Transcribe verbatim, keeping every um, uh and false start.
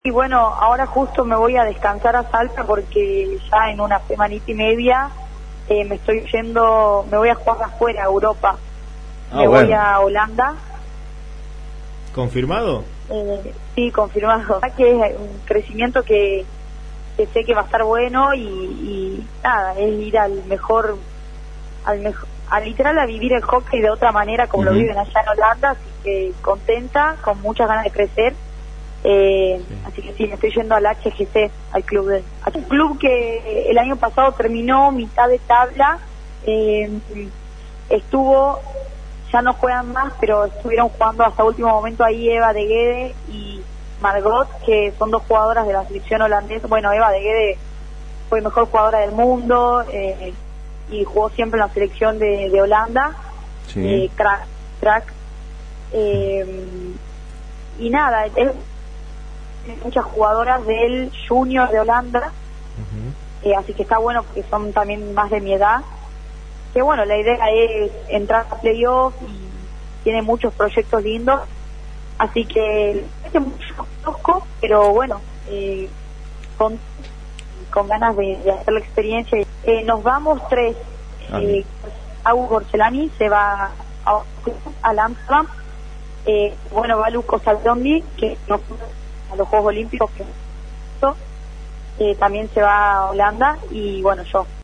Y bueno, ahora justo me voy a descansar a Salta porque ya en una semanita y media eh, me estoy yendo, me voy a jugar afuera, a Europa. Ah, me bueno. voy a Holanda. ¿Confirmado? Eh, sí, confirmado. Que es un crecimiento que, que sé que va a estar bueno y, y nada, es ir al mejor, al mejor, a literal a vivir el hockey de otra manera como Uh-huh. lo viven allá en Holanda, así que contenta, con muchas ganas de crecer. Eh, Sí. Así que sí, me estoy yendo al H G C, al club de, a un club que el año pasado terminó mitad de tabla, eh, estuvo, ya no juegan más, pero estuvieron jugando hasta último momento ahí Eva de Guede y Margot, que son dos jugadoras de la selección holandesa. Bueno, Eva de Guede fue mejor jugadora del mundo eh, y jugó siempre en la selección de, de Holanda. Sí. eh, crack, crack. Eh, y nada, es muchas jugadoras del Junior de Holanda, Uh-huh. eh, así que está bueno porque son también más de mi edad. Que bueno, la idea es entrar a playoff y tiene muchos proyectos lindos, así que es mucho conozco, pero bueno, eh, con, con ganas de, de hacer la experiencia. Eh, nos vamos tres. Ah, eh, Agu Gorcelani se va a, al Amsterdam. Eh, bueno, va Luco Saldondi, que no fue a los Juegos Olímpicos, que eh, también se va a Holanda, y bueno, yo.